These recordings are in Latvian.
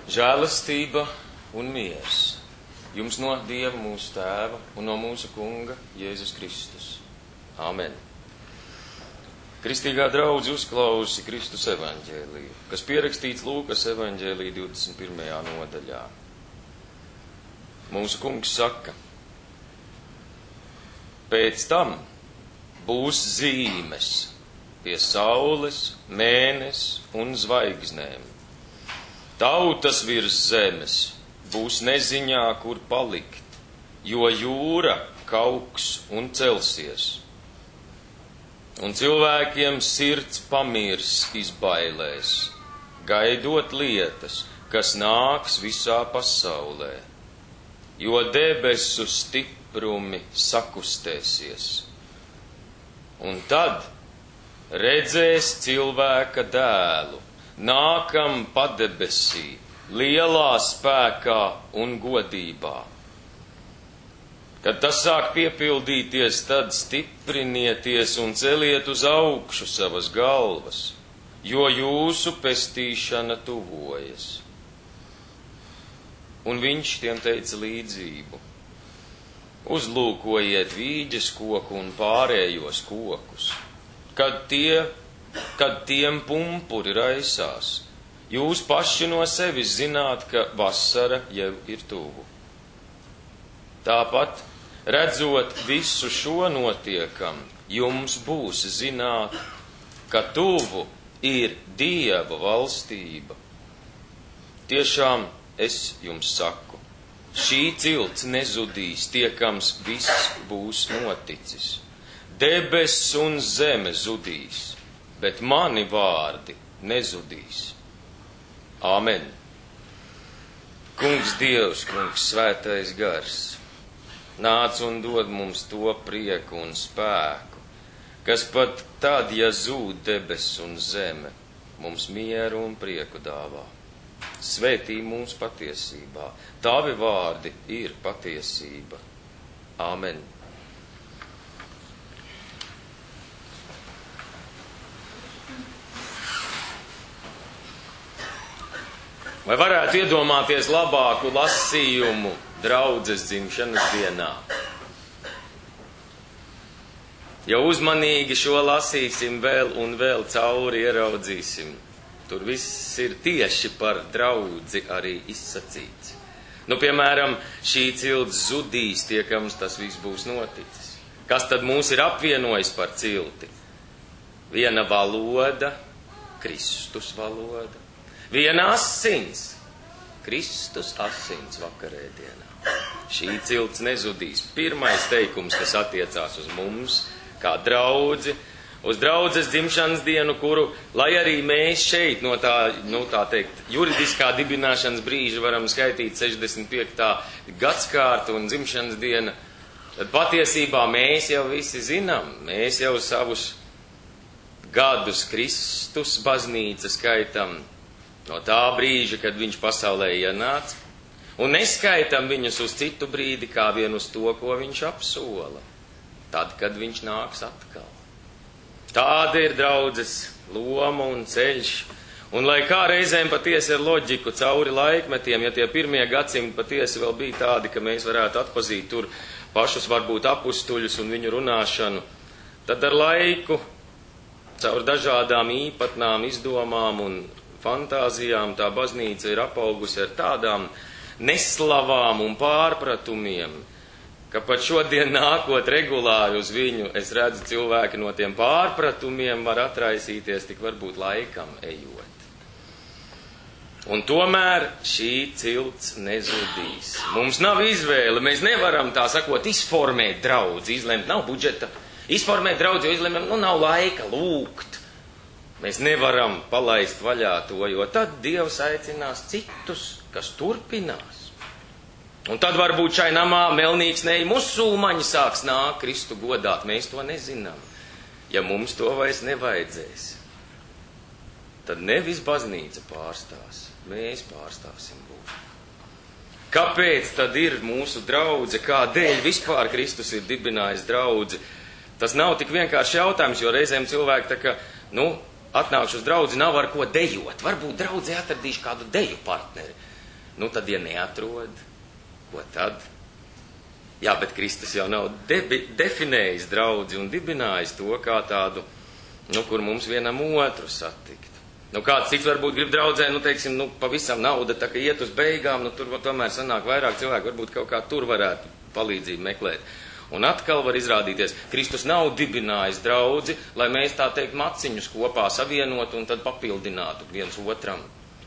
Žēlastība un miers jums no Dieva mūsu Tēva un no mūsu Kunga Jēzus Kristus. Āmen. Kristīgā draudze uzklausi Kristus evaņģēliju, kas pierakstīts Lūkas evaņģēlija 21. nodaļā. Mūsu Kungs saka: pēc tam būs zīmes pie saules, mēness un zvaigznēm. Tautas virs zemes būs neziņā, kur palikt, jo jūra kauks un celsies. Un cilvēkiem sirds pamirs izbailēs, gaidot lietas, kas nāks visā pasaulē, jo debesu stiprumi sakustēsies. Un tad redzēs cilvēka dēlu, nākam padebesī, lielā spēkā un godībā. Kad tas sāk piepildīties, tad stiprinieties un celiet uz augšu savas galvas, jo jūsu pestīšana tuvojas. Un viņš tiem teica līdzību: uzlūkojiet vīģes koku un pārējos kokus, kad tiem pumpuri raisās. Jūs paši no sevis zināt, ka vasara jau ir tuvu. Tāpat, redzot visu šo notiekam, jums būs zināt, ka tuvu ir Dieva valstība. Tiešām es jums saku, šī cilts nezudīs, tiekams viss būs noticis. Debesis un zeme zudīs, bet mani vārdi nezudīs. Āmen. Kungs Dievs, Kungs Svētais Gars, nāc un dod mums to prieku un spēku, kas pat tad, ja zūd debesis un zeme, mums mieru un prieku dāvā. Svētī mūs patiesībā, tavi vārdi ir patiesība. Āmen. Vai varētu iedomāties labāku lasījumu draudzes dzimšanas dienā? Ja uzmanīgi šo lasīsim vēl un vēl cauri ieraudzīsim, tur viss ir tieši par draudzi arī izsacīts. Piemēram, šī cilts zudīs, tiekams tas viss būs noticis. Kas tad mūs ir apvienojis par cilti? Viena valoda, Kristus valoda. Viena asins, Kristus asins vakarēdienā. Šī cilts nezudīs. Pirmais teikums, kas attiecās uz mums, kā draudzi, uz draudzes dzimšanas dienu, kuru, lai arī mēs šeit no tā teikt, juridiskā dibināšanas brīža varam skaitīt 65. gadskārtu un dzimšanas diena, tad patiesībā mēs jau visi zinām, mēs jau savus gadus Kristus baznīca skaitam no tā brīža, kad viņš pasaulē ienāca, un neskaitam viņus uz citu brīdi, kā vien uz to, ko viņš apsola, tad, kad viņš nāks atkal. Tāda ir draudzes loma un ceļš, un lai kā reizēm patiesi ar loģiku cauri laikmetiem, ja tie pirmie gadsimti patiesi vēl bija tādi, ka mēs varētu atpazīt tur pašus varbūt apustuļus un viņu runāšanu, tad ar laiku, caur dažādām īpatnām izdomām un fantāzijām, tā baznīca ir apaugusi ar tādām neslavām un pārpratumiem, ka pat šodien nākot regulāri uz viņu, es redzu, cilvēki no tiem pārpratumiem var atraisīties tik varbūt laikam ejot. Un tomēr šī cilts nezudīs. Mums nav izvēle, mēs nevaram tā sakot izformēt draudzi, izlemt, nav budžeta, izformēt draudzi, jo izlemam, nav laika lūgt. Mēs nevaram palaist vaļā to, jo tad Dievs aicinās citus, kas turpinās. Un tad varbūt šai namā melnīksnēji musulmaņi sāks nākt Kristu godāt. Mēs to nezinām. Ja mums to vairs nevajadzēs, tad nevis baznīca pārstās, mēs pārstāsim būt. Kāpēc tad ir mūsu draudze? Kādēļ vispār Kristus ir dibinājis draudzi? Tas nav tik vienkārši jautājums, jo reizēm cilvēki tā kā, atnākšu uz draudzi, nav ar ko dejot. Varbūt draudzē atradīšu kādu deju partneri. Nu tad, ja neatrod, ko tad? Jā, bet Kristus jau nav definējis draudzi un dibinājis to kā tādu, kur mums vienam otru satikt. Kāds cits varbūt grib draudzē, teiksim, pavisam nauda, tā kā iet uz beigām, tur tomēr sanāk vairāk cilvēku, varbūt kaut kā tur varētu palīdzību meklēt. Un atkal var izrādīties, Kristus nav dibinājis draudzi, lai mēs tā teikt maciņus kopā savienotu un tad papildinātu viens otram.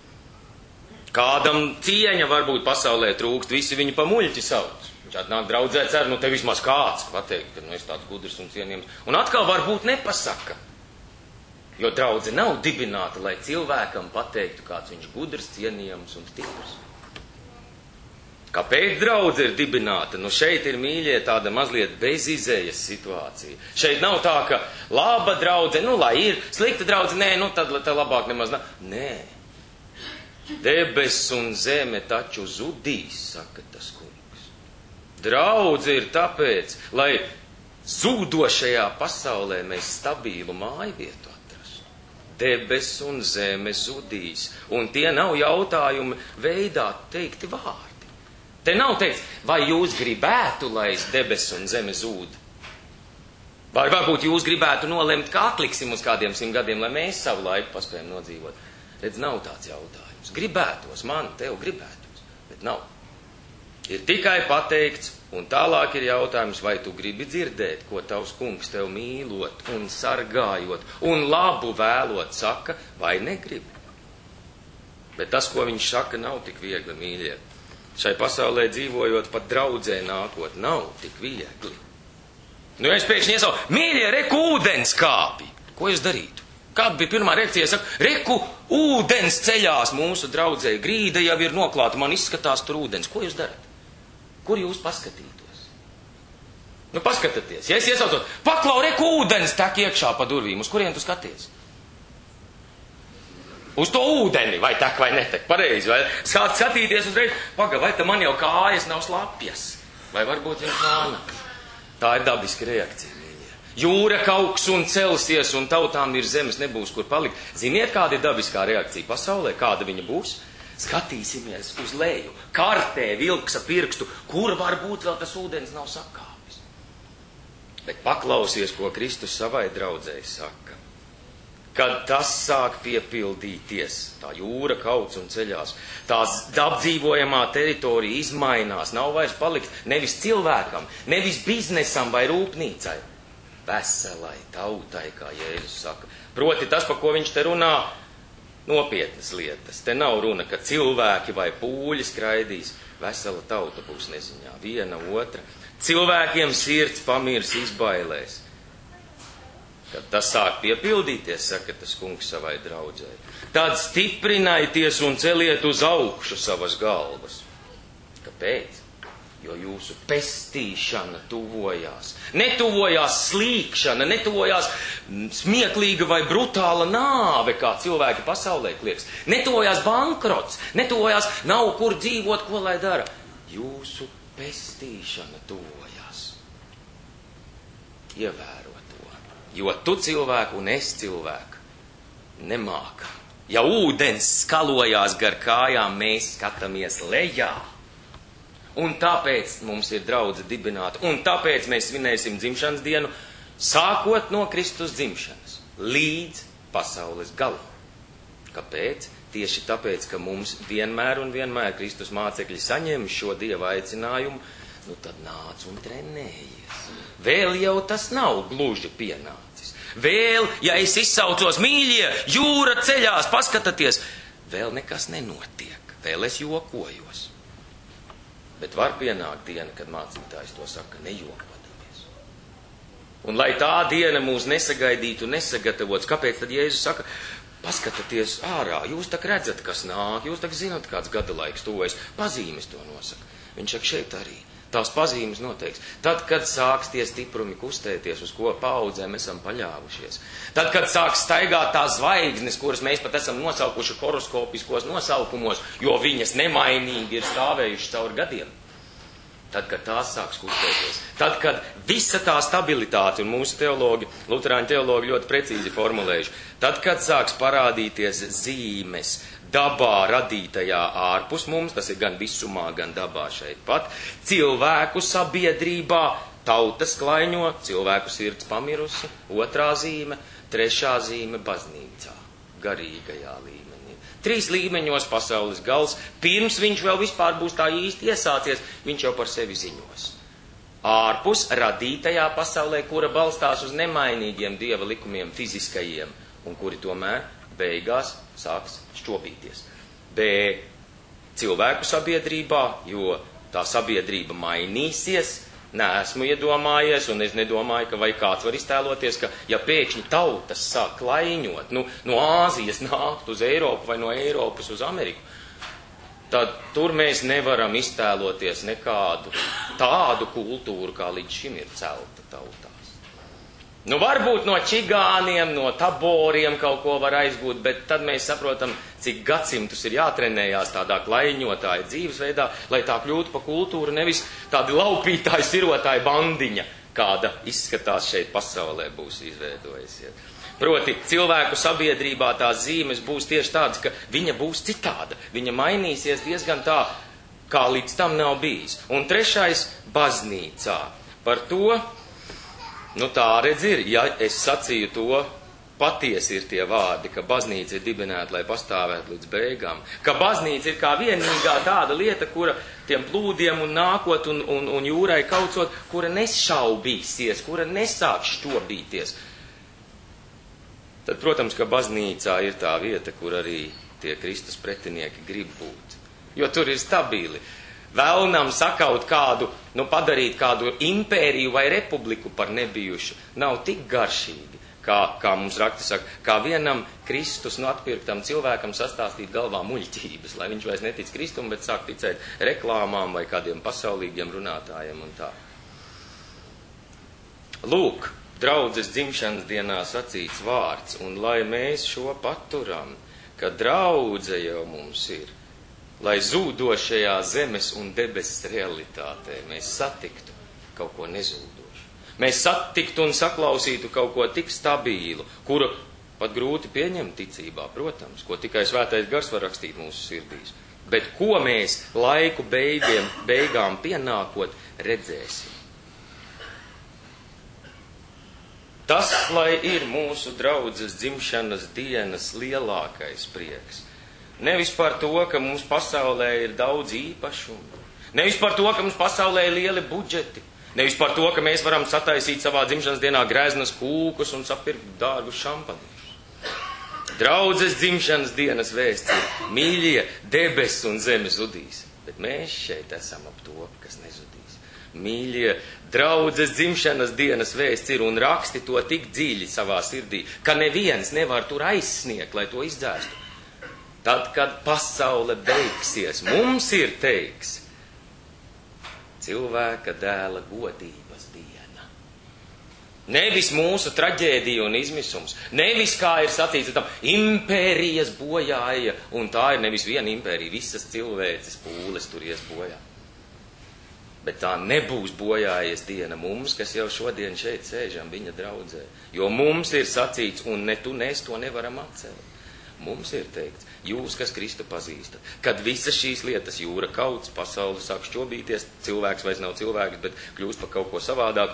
Kādam cieņa varbūt pasaulē trūkst, visi viņu pa muļķi sauc. Viņš atnāk draudzē, cer, te vismaz kāds pateikt, ka es tāds gudrs un cienījams. Un atkal varbūt nepasaka. Jo draudze nav dibināta, lai cilvēkam pateiktu, kāds viņš gudrs, cienījams un stiprs. Kāpēc draudze ir dibināta? Šeit ir, mīļie, tāda mazliet bezizējas situācija. Šeit nav tā, ka laba draudze, lai ir, slikta draudze, nē, tad labāk nemaz nav. Nē. Debes un zeme taču zudīs, saka tas kungs. Draudze ir tāpēc, lai zūdošajā pasaulē mēs stabilu māju vietu. Debes un zeme zudīs, un tie nav jautājumi veidā teikti vārdi. Te nav teikts, vai jūs gribētu, lai debes un zeme zūd? Vai varbūt jūs gribētu nolemt, kā atliksim uz kādiem 100 gadiem, lai mēs savu laiku paspējam nodzīvot. Redz, nav tāds jautājums. Gribētos, man, tev gribētos, bet nav. Ir tikai pateikts, un tālāk ir jautājums, vai tu gribi dzirdēt, ko tavs kungs tev mīlot un sargājot un labu vēlot saka, vai negribi. Bet tas, ko viņš saka, nav tik viegli, mīļie. Šai pasaulē dzīvojot, pat draudzē nākot, nav tik viegli. Ja es pēkšņi iesaucu, mīļie, reku ūdens kāpi. Ko es darītu? Kāda bija pirmā reakcija? Es saku, reku ūdens ceļās mūsu draudzē, grīda jau ir noklāta, man izskatās tur ūdens. Ko jūs darat? Kur jūs paskatītos? Paskatieties. Ja es iesaucot, paklau, reku ūdens tek iekšā pa durvīm. Uz kurien tu skaties? Uz to ūdeni, vai tek vai netek, pareizi, vai skatīties uzreiz, vai te man jau kājas nav slapjas, vai varbūt viņš nāna. Tā ir dabiska reakcija. Jūra kauks un celsies, un tautām ir zemes, nebūs kur palikt. Ziniet, kāda ir dabiskā reakcija pasaulē, kāda viņa būs? Skatīsimies uz leju, kartē vilksa pirkstu, kur varbūt vēl tas ūdens nav sakāpis. Bet paklausies, ko Kristus savai draudzēji saka. Kad tas sāk piepildīties, tā jūra kauc un ceļās, tās apdzīvojamā teritorija izmainās, nav vairs palikt nevis cilvēkam, nevis biznesam vai rūpnīcai, veselai tautai, kā Jēzus saka. Proti tas, pa ko viņš te runā, nopietnas lietas. Te nav runa, ka cilvēki vai pūļi skraidīs, vesela tauta būs neziņā, viena otra. Cilvēkiem sirds pamirs izbailēs. Kad tas sāk piepildīties, saka tas kungs savai draudzē, tad stiprinājieties un celiet uz augšu savas galvas. Kāpēc? Jo jūsu pestīšana tuvojās. Netuvojās slīkšana, netuvojās smieklīga vai brutāla nāve, kā cilvēki pasaulē klieks. Netuvojās bankrots, netuvojās nav kur dzīvot, ko lai dara. Jūsu pestīšana tuvojās. Ievēro to. Jo tu cilvēku un es cilvēku nemākam. Ja ūdens skalojās gar kājām, mēs skatāmies lejā. Un tāpēc mums ir draudze dibināta. Un tāpēc mēs svinēsim dzimšanas dienu, sākot no Kristus dzimšanas, līdz pasaules galam. Kāpēc? Tieši tāpēc, ka mums vienmēr un vienmēr Kristus mācekļi saņem šo Dieva aicinājumu, tad nāc un trenējies. Vēl jau tas nav gluži pienācis. Vēl, ja es izsaucos, mīļie, jūra ceļās, paskatieties, vēl nekas nenotiek. Vēl es jokojos. Bet var pienākt diena, kad mācītājs to saka, nejokodamies. Un lai tā diena mūs nesagaidītu, nesagatavots, kāpēc tad Jēzus saka, paskatieties ārā, jūs tak redzat, kas nāk, jūs tak zinat, kāds gada laiks tuvojas, pazīmes to nosaka. Viņš saka, šeit arī. Tās pazīmes noteiks. Tad, kad sāks tie stiprumi kustēties, uz ko paudzēm esam paļāvušies. Tad, kad sāks staigāt tās zvaigznes, kuras mēs pat esam nosaukuši horoskopiskos nosaukumos, jo viņas nemainīgi ir stāvējušas cauri gadiem. Tad, kad tās sāks kustēties. Tad, kad visa tā stabilitāte, un mūsu teologi, luterāņu teologi ļoti precīzi formulējuši, tad, kad sāks parādīties zīmes dabā radītajā ārpus mums, tas ir gan visumā, gan dabā šeit pat, cilvēku sabiedrībā, tautas klaiņo, cilvēku sirds pamirusi, otrā zīme, trešā zīme baznīcā, garīgajā līmenī. 3 līmeņos pasaules gals, pirms viņš vēl vispār būs tā īsti iesācies, viņš jau par sevi ziņos. Ārpus radītajā pasaulē, kura balstās uz nemainīgiem Dieva likumiem fiziskajiem, un kuri tomēr beigās sāks šķobīties. B. Cilvēku sabiedrībā, jo tā sabiedrība mainīsies, neesmu iedomājies, un es nedomāju, ka vai kāds var iztēloties, ka ja pēkšņi tautas sāk klaiņot, no Āzijas nākt uz Eiropu vai no Eiropas uz Ameriku, tad tur mēs nevaram iztēloties nekādu tādu kultūru, kā līdz šim ir celta tautās. Varbūt no čigāniem, no taboriem kaut ko var aizgūt, bet tad mēs saprotam, cik gadsimtus ir jātrenējās tādā klaiņotāja dzīvesveidā, lai tā kļūtu pa kultūru, nevis tāda laupītāja, sirotāja bandiņa, kāda izskatās šeit pasaulē būs izveidojusies. Proti, cilvēku sabiedrībā tās zīmes būs tieši tādas, ka viņa būs citāda. Viņa mainīsies diezgan tā, kā līdz tam nav bijis. Un 3. baznīcā. Par to, tā redz ir, ja es sacīju to, patiesi ir tie vārdi, ka baznīca ir dibināta, lai pastāvētu līdz beigām. Ka baznīca ir kā vienīgā tāda lieta, kura tiem plūdiem un nākot un jūrai kaucot, kura nešaubīsies, kura nesāks šķobīties. Tad, protams, ka baznīcā ir tā vieta, kur arī tie Kristus pretinieki grib būt. Jo tur ir stabili. Vēlnam sakaut kādu, padarīt kādu impēriju vai republiku par nebijušu, nav tik garšīgi, kā mums rakti saka, kā vienam Kristus atpirktam cilvēkam sastāstīt galvā muļķības, lai viņš vairs netic Kristum, bet sāk ticēt reklāmām vai kādiem pasaulīgiem runātājiem un tā. Lūk, draudzes dzimšanas dienā sacīts vārds, un lai mēs šo paturam, ka draudze jau mums ir, lai zūdošajā zemes un debesis realitātē mēs satiktu kaut ko nezūdošu. Mēs satiktu un saklausītu kaut ko tik stabilu, kuru pat grūti pieņemt ticībā, protams, ko tikai svētais gars var rakstīt mūsu sirdīs. Bet ko mēs laiku beigām pienākot redzēsim? Tas, lai ir mūsu draudzes dzimšanas dienas lielākais prieks. Nevis par to, ka mums pasaulē ir daudz īpašumu. Nevis par to, ka mums pasaulē ir lieli budžeti. Nevis par to, ka mēs varam sataisīt savā dzimšanas dienā greznas kūkus un sapirkt dārgus šampanīšus. Draudzes dzimšanas dienas vēsts ir: mīļie, debesis un zeme zudīs, bet mēs šeit esam ap to, kas nezudīs. Mīļie, draudzes dzimšanas dienas vēsts ir, un raksti to tik dziļi savā sirdī, ka neviens nevar tur aizsniegt, lai to izdzēstu. Tad, kad pasaule beigsies, mums ir teiks cilvēka dēla godības diena. Nevis mūsu traģēdija un izmisums, nevis, kā ir sacīts, tam impērijas bojāja, un tā ir nevis viena impērija, visas cilvēces pūles tur ies bojā. Bet tā nebūs bojājies diena mums, kas jau šodien šeit sēžam viņa draudzē. Jo mums ir sacīts, un ne tu, ne es to nevaram atcelt. Mums ir teikts, jūs, kas Kristu pazīstat, kad visas šīs lietas, jūra kauts, pasaule sāk šķobīties, cilvēks vairs nav cilvēks, bet kļūst par kaut ko savādāku,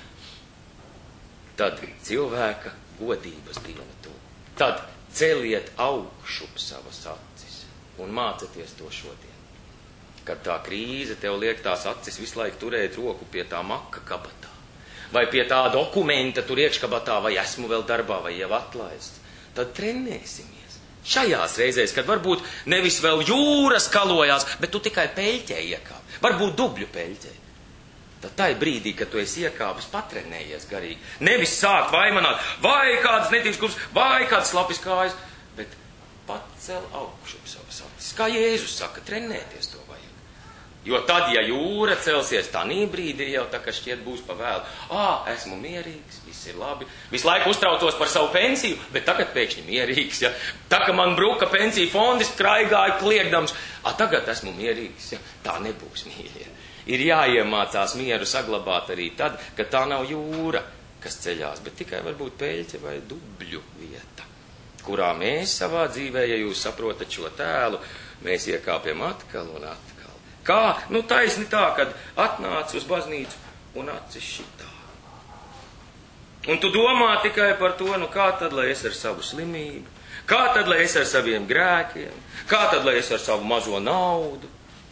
tad cilvēka godības diena to. Tad celiet augšup savas acis un mācieties to šodien. Kad tā krīze tev liek tās acis visu laiku turēt roku pie tā maka kabatā, vai pie tā dokumenta tur iekškabatā, vai esmu vēl darbā, vai jau atlaists, tad trenēsimies. Šajās reizēs, kad varbūt nevis vēl jūras kalojās, bet tu tikai peļķē iekāp, varbūt dubļu peļķē. Tad tai brīdī, kad tu esi iekāpis, patrenējies garīgi. Nevis sākt vaimanāt, vai kāds netīgs kurs, vai kāds slapis kājas, bet pacel augšu savas acis. Kā Jēzus saka, trenēties to vajag. Jo tad, ja jūra celsies, tanī brīdī jau tā, ka šķiet būs pa vēlu. Esmu mierīgs, viss ir labi. Visu laiku uztraucos par savu pensiju, bet tagad pēkšņi mierīgs. Ja? Tā, ka man bruka pensiju fondis, kraigāja kliegdams. Tagad esmu mierīgs. Ja? Tā nebūs, mīļie. Ir jāiemācās mieru saglabāt arī tad, kad tā nav jūra, kas ceļās, bet tikai varbūt peļķe vai dubļu vieta. kurā mēs savā dzīvē, ja jūs saprotat šo tēlu, mēs iekāpjam atkal un atkal. Kā? Nu taisni tā, kad atnāc uz baznīcu un acis šitā. Un tu domā tikai par to, nu kā tad, lai es ar savu slimību, kā tad, lai es ar saviem grēkiem, kā tad, lai es ar savu mazo naudu.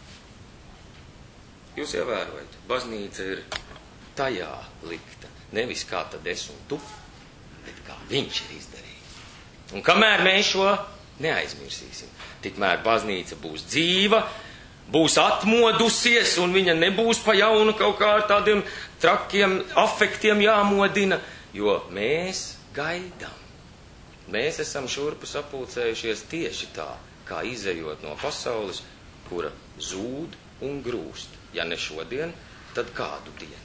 Jūs ievērojat, baznīca ir tajā likta, nevis kā tad es un tu, bet kā viņš ir izdarījis. Un kamēr mēs šo neaizmirsīsim, tikmēr baznīca būs dzīva, būs atmodusies un viņa nebūs pa jaunu kaut kā ar tādiem trakiem afektiem jāmodina, jo mēs gaidām. Mēs esam šurpu sapulcējušies tieši tā, kā izejot no pasaules, kura zūd un grūst. Ja ne šodien, tad kādu dienu.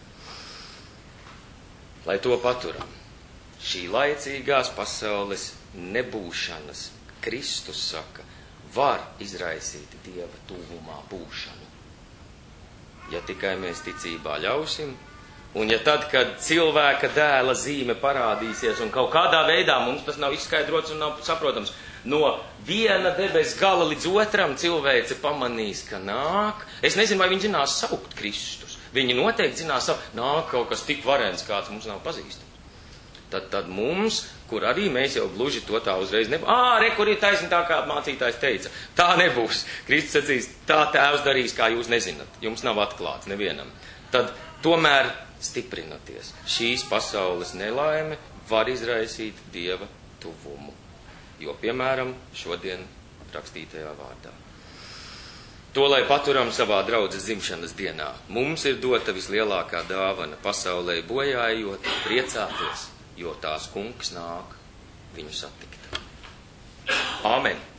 Lai to paturam, šī laicīgās pasaules nebūšanas, Kristus saka, var izraisīt Dieva tuvumā būšanu. Ja tikai mēs ticībā ļausim, un ja tad, kad cilvēka dēla zīme parādīsies, un kaut kādā veidā mums tas nav izskaidrots un nav saprotams, no viena debes gala līdz otram cilvēce pamanīs, ka nāk. Es nezinu, vai viņi zinās saukt Kristus. Viņi noteikti zinās saukt, nāk kaut kas tik varens, kāds mums nav pazīstams. Tad mums, kur arī mēs jau gluži to tā uzreiz nebūs. Kur ir taisni tā, kā mācītājs teica. Tā nebūs. Kristus sacīs, tā tēvs darīs, kā jūs nezināt. Jums nav atklāts nevienam. Tad tomēr stiprināties. Šīs pasaules nelaime var izraisīt Dieva tuvumu. Jo, piemēram, šodien rakstītajā vārdā. To, lai paturam savā draudzes dzimšanas dienā, mums ir dota vislielākā dāvana pasaulē bojājot, priecāties, jo tās kungs nāk viņu satikt. Āmen!